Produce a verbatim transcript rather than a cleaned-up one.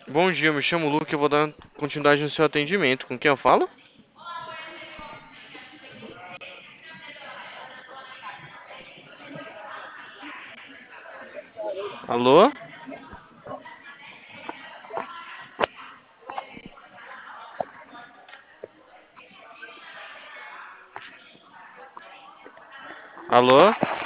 Bom dia, eu me chamo Luke, eu vou dar continuidade no seu atendimento. Com quem eu falo? Alô? Alô?